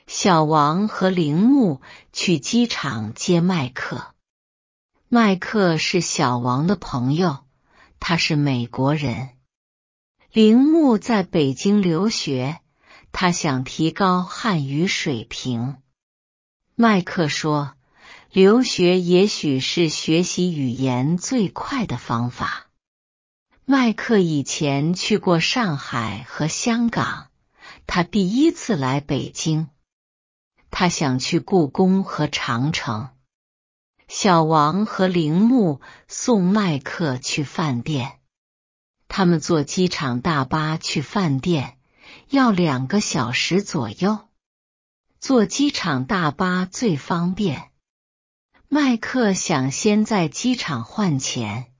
小王和铃木去机场接麦克。麦克是小王的朋友，他是美国人。铃木在北京留学，他想提高汉语水平。麦克说，留学也许是学习语言最快的方法。麦克以前去过上海和香港，他第一次来北京。他想去故宫和长城。小王和铃木送麦克去饭店。他们坐机场大巴去饭店，要2个小时左右。坐机场大巴最方便。麦克想先在机场换钱，